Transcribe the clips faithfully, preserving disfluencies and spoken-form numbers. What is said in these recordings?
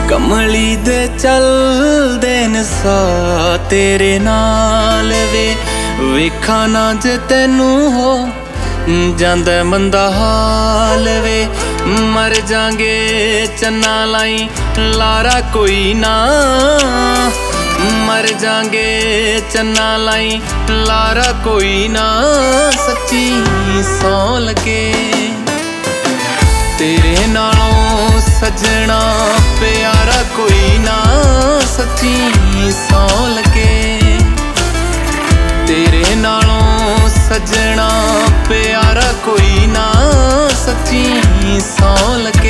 कमली दे चलदे न सा तेरे नाल वे वेखा ना जे तैनू हो जांदा मंदा हाल वे मर जांगे चन्ना लाई लारा कोई ना मर जांगे चन्ना लाई लारा कोई ना सच्ची सौ लगे तेरे नालों सजना प्यारा कोई ना सच्ची सौ लगे तेरे नालों सजना प्यारा कोई ना सच्ची सौ लगे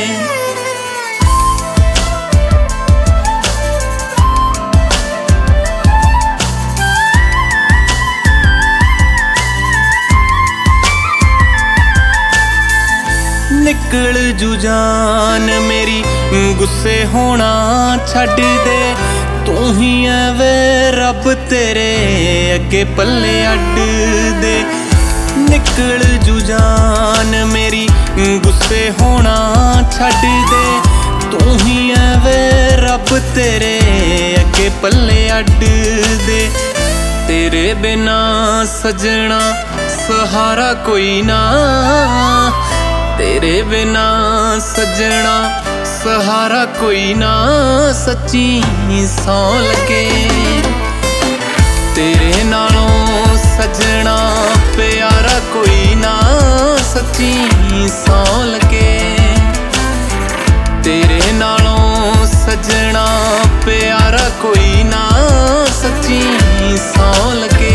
निकल जू जान मेरी गुस्से होना छड्ड दे तू ही है वे रब तेरे अगे पल्ले अड्ड दे निकल जू जान मेरी गुस्से होना छड्ड दे तू ही है वे रब तेरे अगे पल्ले अड्ड दे तेरे बिना सजना सहारा कोई ना तेरे बिना सजना सहारा कोई ना सच्ची सौ लगे तेरे नालों सजना प्यारा कोई ना सच्ची सौ लगे तेरे नालों सजना प्यारा कोई ना सच्ची सौ लगे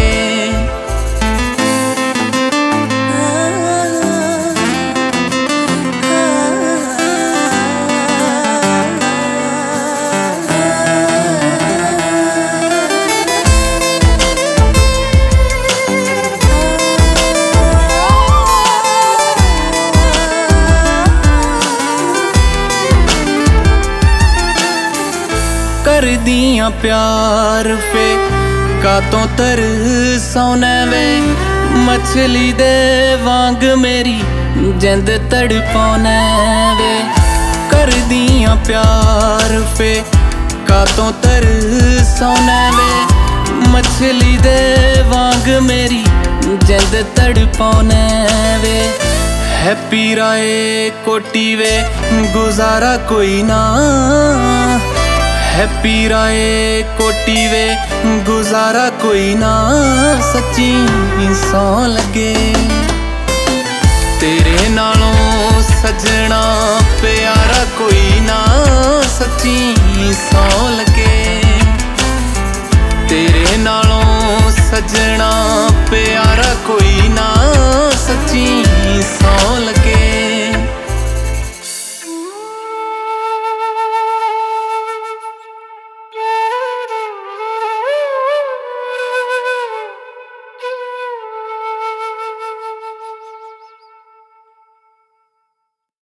कर दियां प्यार फे कातों तर सौने वे मछली दे वांग मेरी जिंद तड़पाने वे कर दियां प्यार फे कातों तर सौने वे मछली दे वांग मेरी जिंद तड़पाने वे हैप्पी राय कोटी वे गुजारा कोई ना हैप्पी राय कोटी वे गुजारा कोई ना सच्ची सौ लगे तेरे नालों सजना प्यारा कोई ना सच्ची सौ लगे तेरे नालों सजना